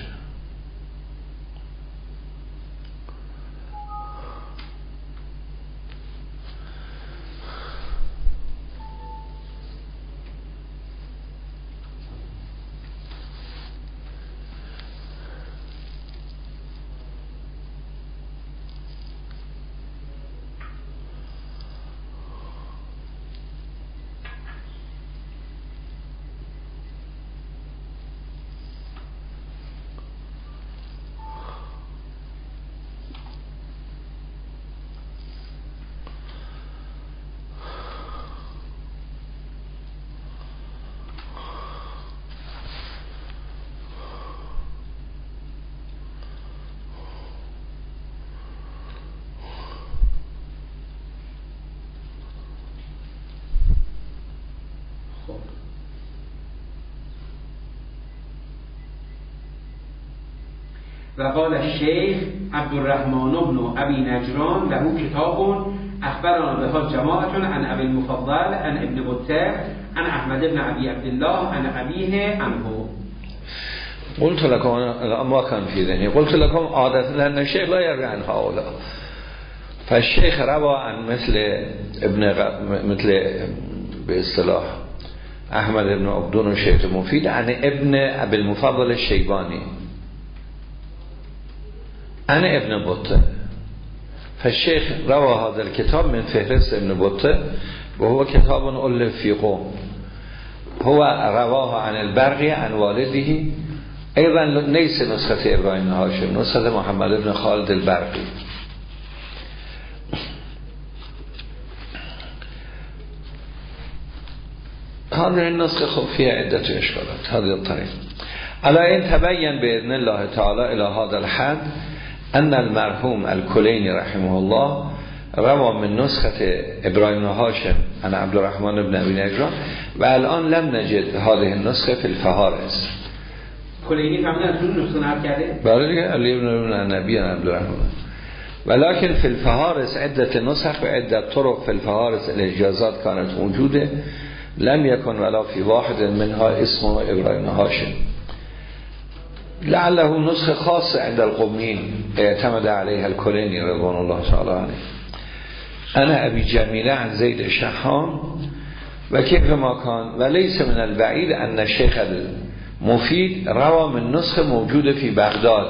و قال الشیخ عبدالرحمن بن ابی نجران له کتاب اخبرنا به جماعت عن ابي المفضل عن ابن بطه عن احمد بن ابي عبد الله عن ابيه عنه. قلت لكم ما كان في ذهني قلت لكم عادة ان الشيخ لا يروي عن هؤلاء، فالشيخ روى عن مثل باصطلاح احمد بن عبدون الشيخ مفيد عن ابن ابي المفضل الشيباني عن ابن بطه، فالشيخ روى هذا الكتاب من فهرست ابن بطه وهو كتاب ألف في قوم، هو رواه عن البرقي عن والده أيضا ليس نسخة إبراهيم هاشم، نسخة محمد بن خالد البرقي. هذه النسخة خب فيها عدة إشكالات. هذه الطريقة على أن تبين بإذن الله تعالى إلى هذا الحد ان المرحوم الکلینی رحمه الله روى من نسخة ابراهیم هاشم عن عبدالرحمن بن ابی نجران و الان لم نجد هذه النسخه في الفهارس. کلینی فهمیدن تو نسخه نقل کرده؟ بله دیگه علی بن النبی عن عبدالرحمن، ولكن في الفهارس عدة نسخ و عدة طرق في الفهارس الاجازات كانت موجوده لم يكن ولا في واحد منها اسم ابراهیم هاشم، لعله نسخه خاصه عند القومين اعتمد عليها الكليني رضوان الله تعالى عنه. انا ابي جميله عن زيد الشحام و كيف ما كان وليس من البعيد ان الشيخ المفيد روى من نسخه موجوده في بغداد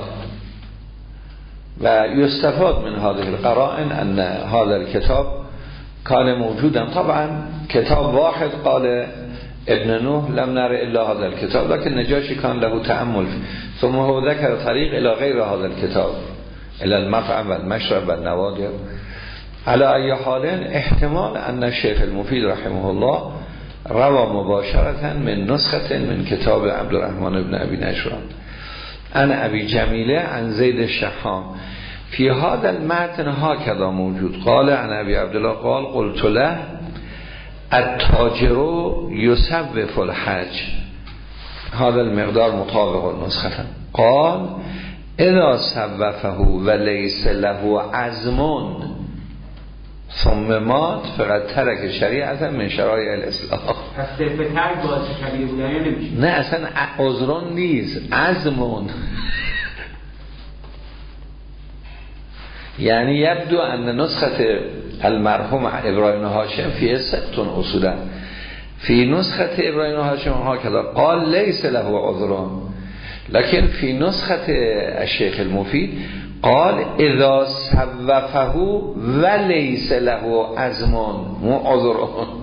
و يستفاد من هذه القرائن ان هذا الكتاب كان موجودا. طبعا كتاب واحد قال ابن نوح لم نر الا هذا الكتاب، لكن نجاشي كان له تأمل ثم هو ذكر طريق الى غير هذا الكتاب الى المطعم والمشرب والنوادر. على اي حال احتمال ان الشيخ المفيد رحمه الله روى مباشرة من نسخة من كتاب عبدالرحمن بن ابي نجران عن ابي جميله عن زيد الشحام في هذا المتن هكذا موجود. قال عن ابي عبدالله قال قلت له التاجر يسوف الحج، هذا المقدار مطابق النسخة. قال اذا سوفه وليس له عزم ثم مات فقد ترك شریعتا من شرایع الاسلام. پس صرف ترک باعث کبیره بودن یا نمیشه؟ نه اصلا عذران نیست، عزمون. یعنی یبدو ان نسخه المرحوم ابراهیم هاشم فی سقط اصولا فی نسخه ابراهیم هاشم هكذا قال لیس له عذر لكن فی نسخه الشیخ المفید قال اذا صوفه ولیس له عزم عذر،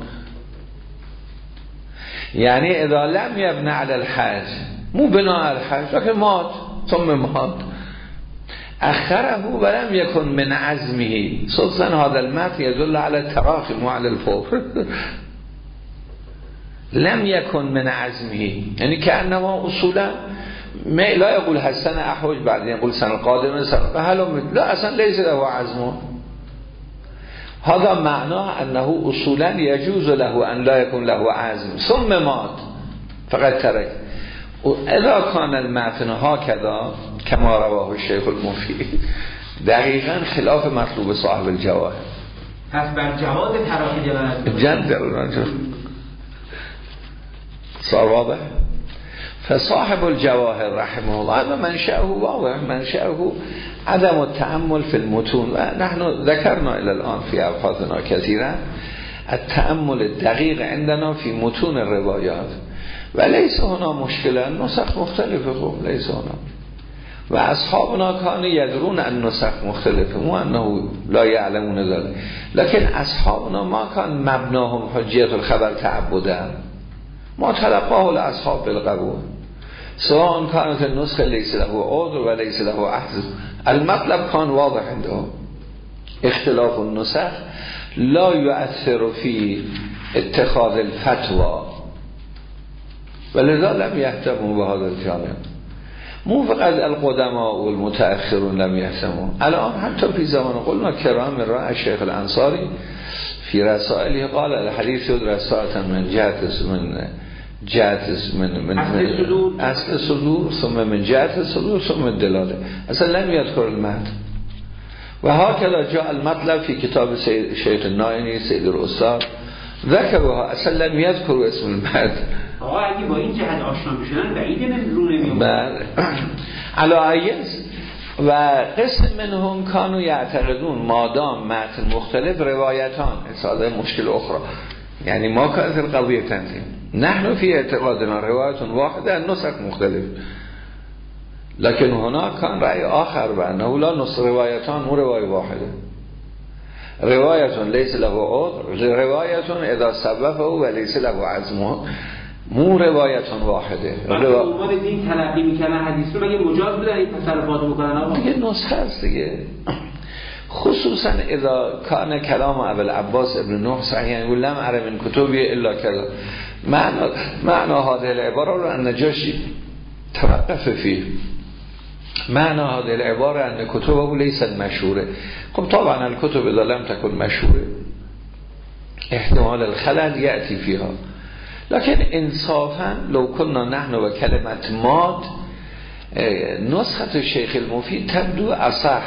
یعنی اذا لم يبنى على الحج مو بناء على الحج لكن مات ثم مات اخره ولم يكن من عزمه صدقا هذا المتن يدل على التراخي مو على الفور لم يكن من عزمه، يعني كأنما اصولا لا يقول هالسنة احوج بعدين يقول سنة القادمة لا اصلا ليس له عزم. هذا معناه انه اصولا يجوز له ان لا يكون له عزم ثم مات فقد ترك. اذا كان المتن هكذا كما رواه الشيخ المفید دقیقا خلاف مطلوب صاحب الجواهر. پس بر جواز تراخی دلالت صار واضح. فصاحب الجواهر رحمه الله منشأه واضح، منشأه عدم التأمل في المتون، ونحن ذكرنا إلى الآن في أبحاثنا كثيرا التأمل الدقيق عندنا في متون الروايات وليس هنا مشكلة، نسخ مختلفة ليس هنا، وأصحابنا كانوا يدرون أن نسخ مختلفة مو أنه لا يعلمون ذلك، لكن أصحابنا ما كان مبناهم حجية الخبر تعبدا، ما تلقاه الأصحاب بالقبول سواء كانت النسخة ليس له عذر وليس له عهد. المطلب كان واضح عندهم اختلاف النسخ لا يؤثر في اتخاذ الفتوى ولذا لم يهتموا بهذا الجانب. مو فقط القدماء والمتأخرون لم يهتموا، الان حتى في زمان قلنا كرام رأى الشيخ الأنصاري في رسائله قال الحديث يد رسالة من اصل صدور ثم من جهت الصدور ثم الدلاله، اصلا لم يذكر المتن. وهكذا جاء المطلب في كتاب شيخ النائنی سید الاستاد ذکرها اصلا لم يذكر اسم المتن. آقا اگه با این جهت آشنا بشنن بعیده رو نمیاد. بله علایز و قسم منهم كانوا يعتقدون مادام متن مختلف روایتان اصلا مشکل اخرى، يعني ما كانت القضية تنظيم. نحن في اعتقادنا رواية واحدة النسخ مختلف، لكن هنا كان رأي آخر بأنه لا نص روايتان مو رواية واحدة، رواية ليس له عذر رواية إذا سببه وليس له عزمه مو روایت واحده. اومد این تلقی میکنه حدیث رو مگه مجاز بودن این تصرفات بکنن؟ دیگه نسخه است دیگه، خصوصا اذا کان کلام ابوالعباس ابن نوح صحیح یقول لم ارى من کتبی الا کذا، معنی هذه العباره رو النجاشی توقف فيه، معنی هذه العباره ان کتبه ليست مشهوره. خب طبعا الكتب اذا لم تكن مشهوره احتمال الخلل ياتي فيها، لكن انصافا لو كنا نحن و کلمت ماد نسخة الشيخ المفید تبدو اصح،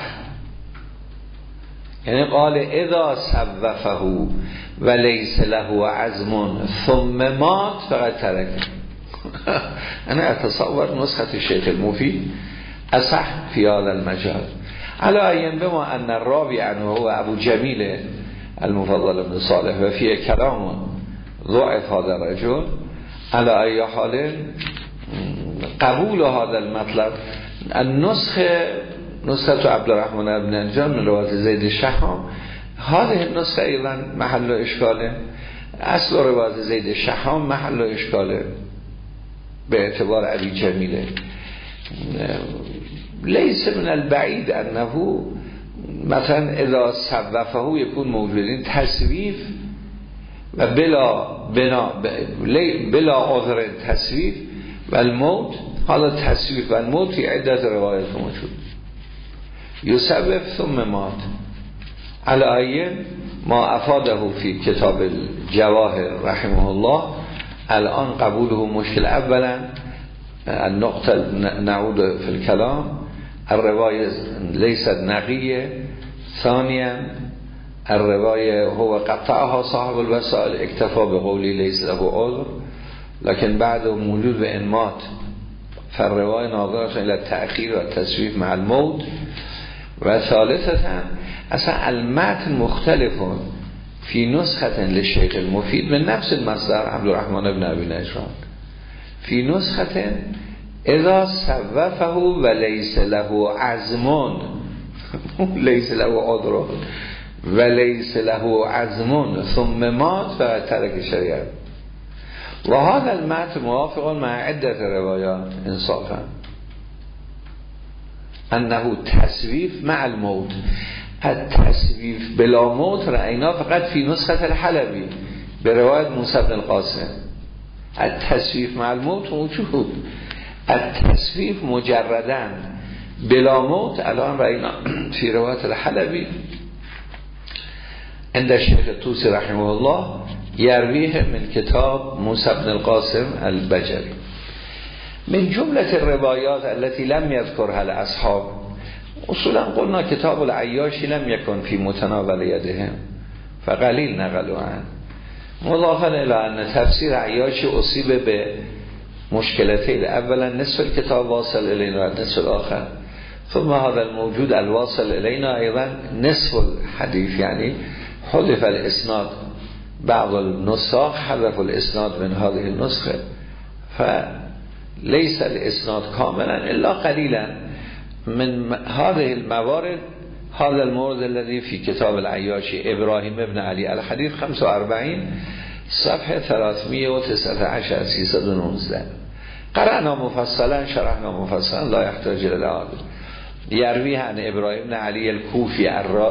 یعنی قال اذا صوفه و لیس له عزم ثم مات فقد ترک. انا اتصور نسخة الشيخ المفید اصح في هذا المجال، على أن بما ان الراوي عنه هو ابو جمیل المفضل بن صالح و فيه كلام ضعف هذا الرجل، على أي حال قبول هذا المطلب نسخة عبد الرحمن بن انجان من رواية زيد الشحام، هذه النسخة أيضا محل إشكاله، أصل رواية زيد الشحام محل إشكاله باعتبار أبي جميله. ليس من البعيد أنه مثلا إذا صوفه يكون موجودين تصويف و بلا عذر تصویف و الموت، حالا تصویف و الموت فی عدت روایت موجود یسبب ثم مات. علایه ما افاده فی کتاب الجواهر رحمه الله الان قبوله مشکل. اولا النقطه نعود فی الكلام الرواية ليست نقیه، ثانیا الرواية هو قطعها صاحب الوسائل اكتفى بقولی ليس له عذر، لكن بعد موجود بانمات فالرواية ناظرة الى التأخير والتسويف مع الموت. و ثالثتا اصلا المتن مختلف فی نسخه لشیخ المفید من نفس المصدر عبدالرحمن بن ابی نجران فی نسخه اذا صوفه و لیس له عزم لیس له عذر و لیس له عزم ثم مات و ترک شریعت و هذا المتن موافق مع عدت روایات انصافا انه تصویف مع الموت. التصویف بلا موت رأینا فقط فی نسخه الحلبی به روایت موسی بن القاسم. التصویف مع الموت موجود، التصویف مجردن بلا موت الان رأینا فی روایت الحلبی عند الشیخ طوسی رحمه الله یرویه من کتاب موسی بن القاسم البجلی. من جمله الروایات التي لم يذكرها الاصحاب اصولا قلنا کتاب العیاشی لم یکن فی متناول یدهم فقلیل نقلوا عنه مضافا الی ان تفسیر عیاشی اصیب به مشکلتین، اولا نصف الكتاب واصل الینا نصف الاخر ثم هذا الموجود الواصل الینا ایضا نصف الحدیث، یعنی حذف الاسناد. بعض النساخ حذف الاسناد من هذه النسخه فليس الاسناد كاملا الا قليلا من هذه الموارد. هذا المورد الذي في كتاب العياشي ابراهيم ابن علي الحديث 45 صفحه 319 319 قرأنا مفصلا شرحنا مفصلا لا يحتاج الى اعاده. يروي عن ابراهيم بن علي الكوفي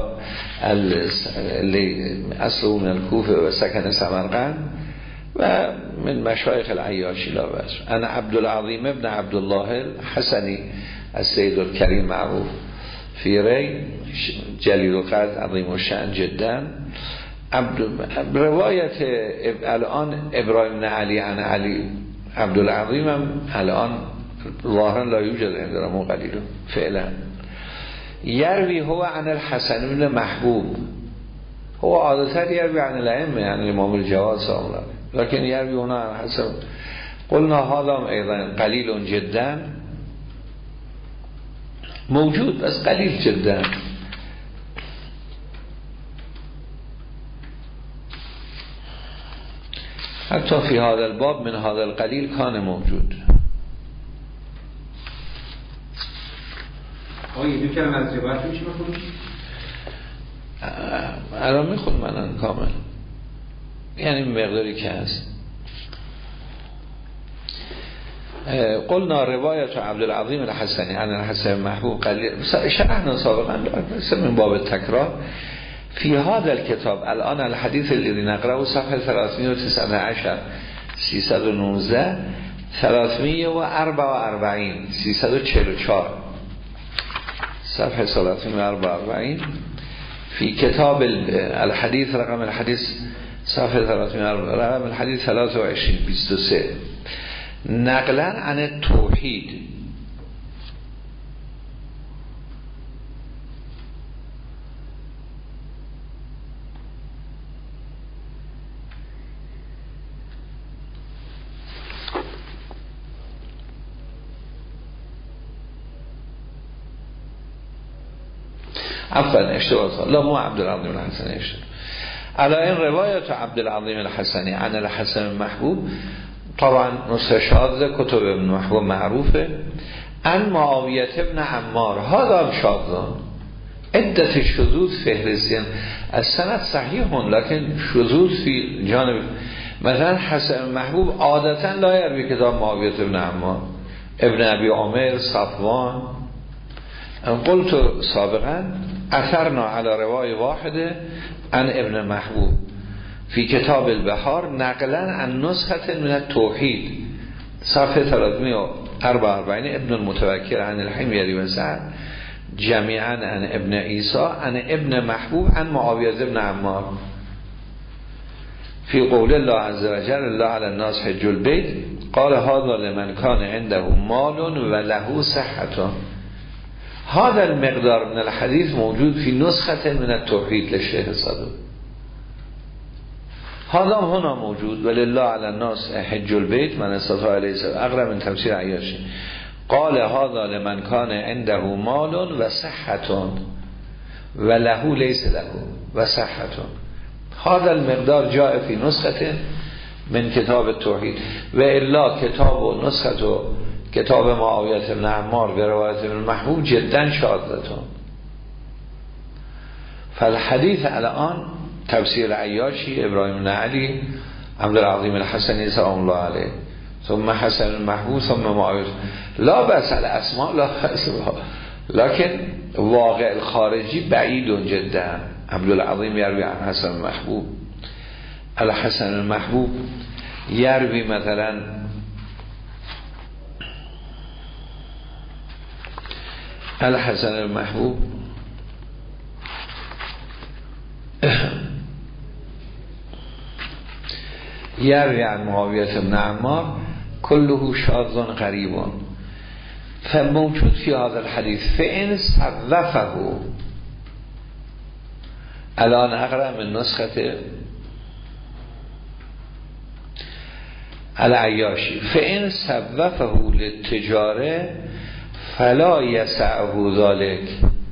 اصله من الكوفه وسكن سمرقند و من مشایخ العیاشی لا بأس. انا عبدالعظیم ابن عبدالله الحسنی السید الکریم معروف فی ری جلیل القدر عظیم الشأن جدا. روایت الان ابراهیم بن علی عن علی عبدالعظیم هم الان ظاهرا لا یوجد عندنا قلیل فعلا. یروی هو عن الحسن بن محبوب هو عادتا یروی عن الائمه یعنی امام الجواد سلام الله لكن يروي هنا عن حسن. قلنا هذا ايضا قليل جدا موجود بس قليل جدا. حتى في هذا الباب من هذا القليل كان موجود. یه دو کلمه از روایت میشه بخونی؟ الان میخونم من کامل، یعنی مقداری که هست. قلنا روایت عبدالعظیم الحسنی عن الحسن محبوب قلیل شرحنا سابقا من باب تکرار فی هذا الكتاب الان الحديث الذي نقرأه صفحه 319 319 344 344 صفحه 344 في كتاب الحديث رقم الحديث صفحه 344 رقم الحديث 23 23 نقلا عن التوحید. عفوا اشتباه لا مو عبدالعظیم الحسنی اشتباه. على این روایت عبدالعظیم الحسنی عن الحسن محبوب طبعا نسخه شاذ کتب ابن محبوب معروفه. عن معاویه ابن عمار هذا شاذان عدت شذوذ فهرستین السند صحیح لكن شذوذ فی جانب مثلا حسن محبوب عادتا لا یروی کتاب معاویه ابن عمار ابن ابی عمر صفوان. قلت سابقا اثرنا على روای واحده عن ابن محبوب في كتاب البحار نقلا عن نسخة من التوحيد صفحه 344 ابن المتوکل عن الحميري و سعد جميعا عن ابن عيسى عن ابن محبوب عن معاوية بن عمار في قول الله عز وجل الله على الناس حج البيت قال هذا لمن كان عنده مال وله صحة. هذا المقدار من الحديث موجود في نسخة من التوحيد للشيخ الصدوق. هذا هنا موجود ولله على الناس حج البيت من استطاع اليه سبيلا اقرب من تفسیر عیاشی. قال هذا لمن كان عنده مال و صحة و لهو لیس لهو و صحتون. هذا المقدار جاء فی نسخه من کتاب التوحید و الا کتاب و نسخه و کتاب معاویه بن عمار به روایت ابن محبوب جدا شاذتون. فالحدیث الان تفسیر عیاشی ابراهیم بن علی عبدالعظیم الحسنی سلام الله علیه ثم حسن المحبوب ثم معاویه لا بأس الاسماء لا بأس لكن واقع الخارجی بعید جدا. عبدالعظیم یروی عن حسن المحبوب، الحسن المحبوب یروی مثلا الحسن المحبوب یروی عن معاویه بن عمار كله شاذ غریب. فموجود في هذا الحديث فإن صوفه الان اقرأ من نسخة العیاشی فإن صوفه للتجاره فلا يسعه ذلك،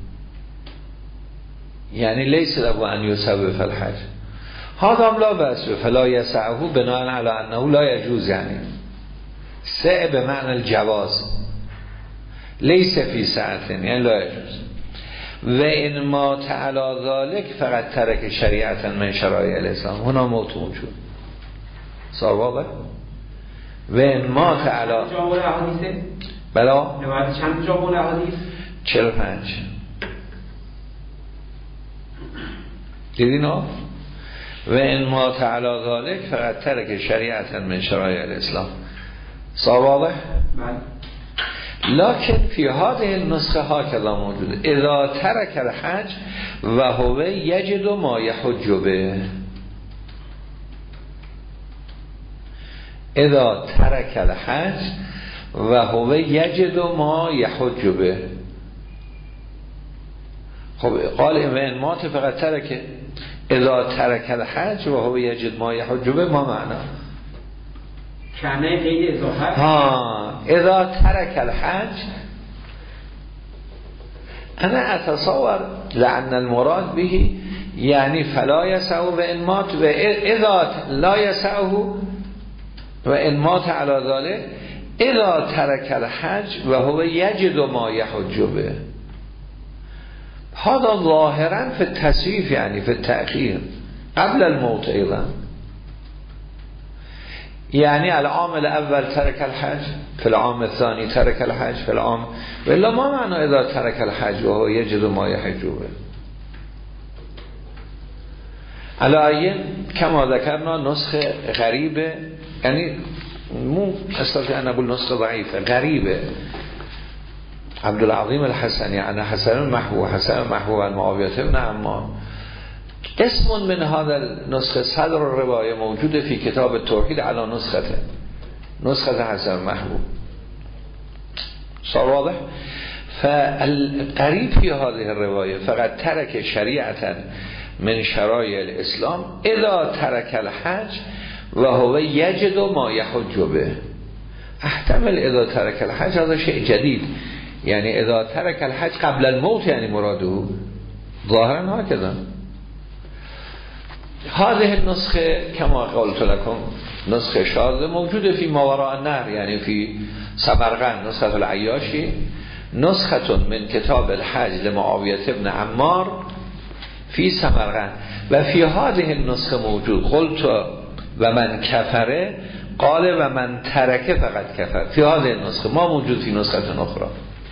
یعنی لیس له ان يصوف الحج. هذا لا بأس فلا يسعه بناء على انه لا يجوز، یعنی سع بمعنى الجواز لیس فی ساعت، یعنی لا يجوز. و این ما تعالی ذالک فقط ترک شریعتا من شرایع الاسلام هنا موتون شد صار واضح. و این ما تعالی جامعه احادیثه بلا چند جامعه احادیث 45 دیدین ها. و این ما تعالی ذالک فقط ترک شریعتا من شرایع الاسلام صار واضح. لكن في هذه النسخه هكذا موجود اذا ترك الحج وهو يجد ما يحج به. اذا ترك الحج وهو يجد ما يحج به. خب قال ان مات فقط ترك، اذا ترك الحج وهو يجد ما يحج به ما معنى کنه قید اضافه اذا ترك الحج انا اتصور لان المراد به یعنی فلا يسعه و ان مات و اذا لا يسعه و ان مات على ذلك اذا ترك الحج و هو يجد ما يحج به. هذا ظاهرا في التصويف يعني في التأخير قبل الموت ايضا، يعني العام الاول ترك الحج في العام الثاني ترك الحج في العام ولا ما معنى اذا ترك الحج وهو يجد ما يحج به. على كما ذكرنا نسخه غريبه، يعني مو استطيع ان اقول نسخه ضعيفه غريبه. عبدالعظیم الحسنی عن حسن المحبوب حسن المحبوب عن معاویه بن عمار. اسم من هذا النسخه صدر الروايه موجود في كتاب التوحید على نسخه حسن المحبوب. صار واضح. فالقريب في هذه الروايه فقط ترك شريعه من شرایع الاسلام اذا ترك الحج و هو یجد ما یحج به. احتمل اذا ترك الحج هذا شيء جديد، يعني اذا ترك الحج قبل الموت يعني مراده ظاهرا هكذا. هذه النسخه كما قلت لكم نسخه شاذة موجوده في ماوراء النهر، يعني في سمرقند نسخه العیاشی نسخه من كتاب الحج لمعاویه بن عمار في سمرقند و في هذه النسخه موجود قلت و من کفره قال و من ترکه فقط کفر. في هذه النسخه ما موجود في نسخه اخرى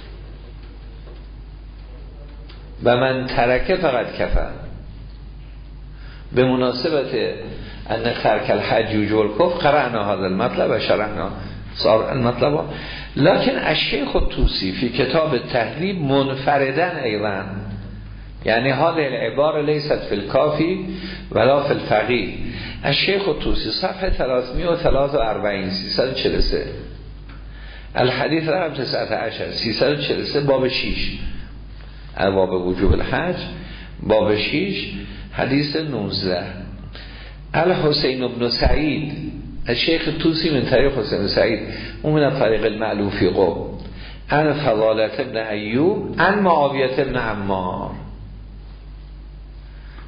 و من ترکه فقط کفر. به مناسبت ان ترک الحج یوجب الکفر قرأنا هذا المطلب و شرحنا صار المطلب. لكن الشيخ الطوسی في كتاب التهذیب منفردن ايضا، يعني هذه العبارة ليست في الكافي ولا في الفقيه. الشيخ الطوسی صفحه 343 343 الحديث رقم 19 343 باب 6 باب وجوب الحج باب 6 حدیث 19 الحسین بن سعید الشيخ الطوسی من طریق حسین بن سعید ومن الطریق المعلوف في قوم عن فضالة بن ایوب عن معاویة بن عمار.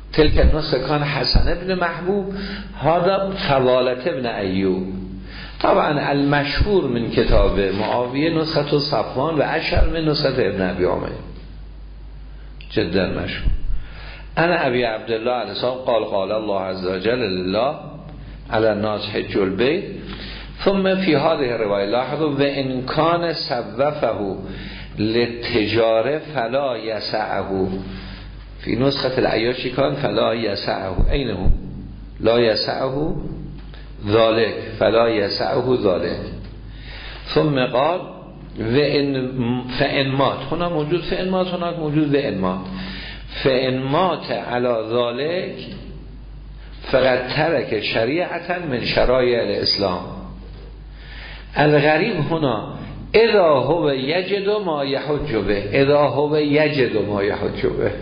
تلك النسخه کان حسن ابن محبوب هذا فضالة ابن ایوب. طبعا المشهور من کتاب معاویه نسخه صفوان و اشهر من نسخه ابن ابی عمر، جدا مشهور. انا ابي عبد الله علیه السلام قال قال الله عز وجل لله على الناس حج البيت ثم في هذه الروايه لاحظوا و ان كان سوفه للتجاره فلا يسعه. في نسخه العیاشی کان فلا يسعه اینه لا يسعه ذلك فلا يسعه ذلك. ثم قال و ان فان مات، هنا موجود فان مات، هناك موجود و ان مات. فان مات على ذلك فقد ترك شریعتا من شرایع الاسلام. الغریب هنا اذا هو یجد ما یحج به، اذا هو یجد ما یحج به،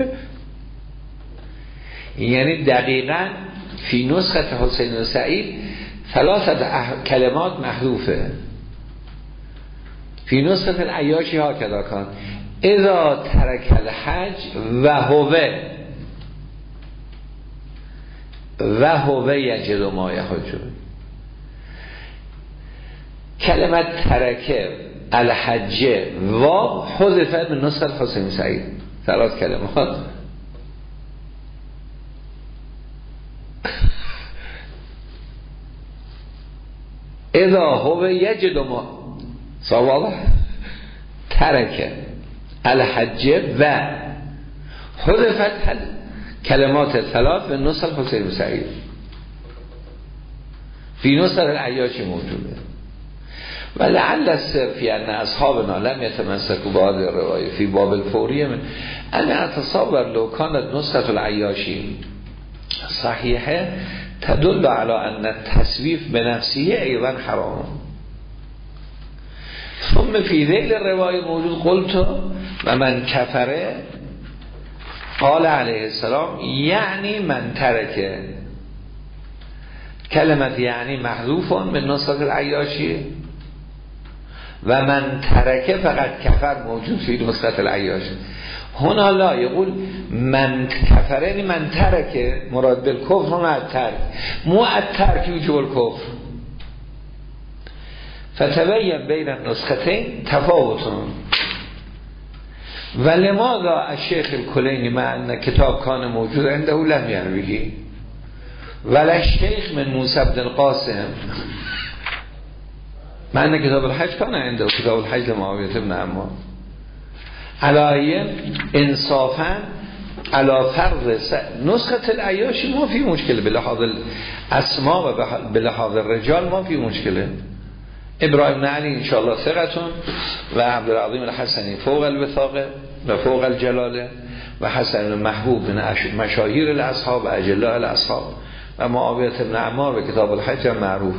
یعنی دقیقاً فی نسخه حسین و سعید ثلاثه کلمات محذوفه. فی نسخه العیاشی ها کذا کان اذا ترک الحج و هو یجد ما یحج به. کلمه ترک الحج و حذفت من نسخه حسین سعید، ثلاث کلمات. اذا هو یجد ما صوابه ترک الحج و حذفت کلمات ثلاث من نسخه حسین سعید. فی نسخه العیاشی موجوده. و لعل الصرف یعنی اصحابنا لم يتمسكوا بهذه الروايه في باب الفوریه من انا اتصور لو كانت نسخه العیاشی صحیحه تدل على ان التسویف بنفسه ایضا حرام. ثم في ذیل الروایه موجود قلت و من کفره قال علیه السلام یعنی من ترکه. کلمت یعنی محذوف من نسخه العیاشی و من ترکه فقط کفر موجود فی نسخه العیاشی. هنا لا یقول من کفر یعنی من ترکه مراد بالکفر و الترک مو الترک یوجب الکفر. فتبین بین النسختین تفاوتون. و لماذا الشیخ الکلینی مع ان کتاب کان موجود عنده لم یرویه ولا الشیخ من موسی بن القاسم مع ان کتاب الحج کان عنده کتاب الحج لمعاویه بن عمار. علایه انصافا علا فرض نسخه العیاشی ما فی مشکل بلحاظ الاسماء و بلحاظ الرجال ما فی مشکله. ابراهیم علی انشاءالله ثقتون و عبدالعظیم الحسنی فوق الوثاقه و فوق الجلاله و حسن محبوب من مشاهیر الاصحاب و اجلاء الاصحاب و معاویه بن عمار و کتاب الحج معروف.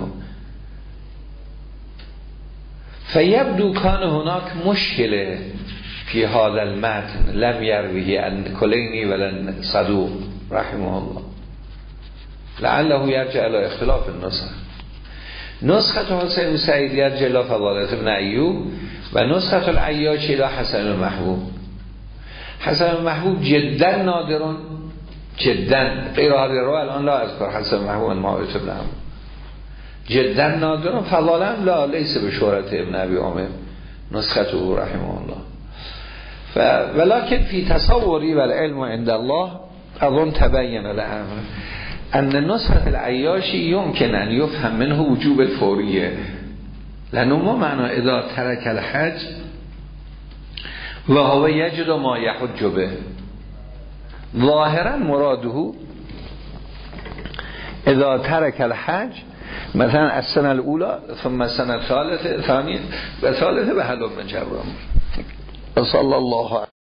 فیبدو کان هناک مشکله فی هذا المتن لم یرویه عن کلینی ولن صدوق رحمه الله لعله یرجع الى اختلاف النسخ. نسخه حسین سعید یرجع الى فضالة ابن ایوب و نسخه العیاشی الى حسن محبوب. حسن محبوب جدا نادرون جدا غیر هذه الروايه الان لا اذكر حسن محبوب معاویه بن عمرو جدا نادرون. فضالا لا ليس بشهرت ابن ابي عمر نسخته رحمه الله. ولكن في تصوري والعلم عند الله اظن تبين الامر ان نسخه العیاشی يمكن ان يفهم منه وجوب الفوریه لانه ما معنى اذا ترك الحج و هو یجد ما یحج به ظاهرا مراده اذا ترك الحج مثلا السنه الاولى ثم السنه الثالثه ثانيه و ثالثه به حلم جبران. صلی الله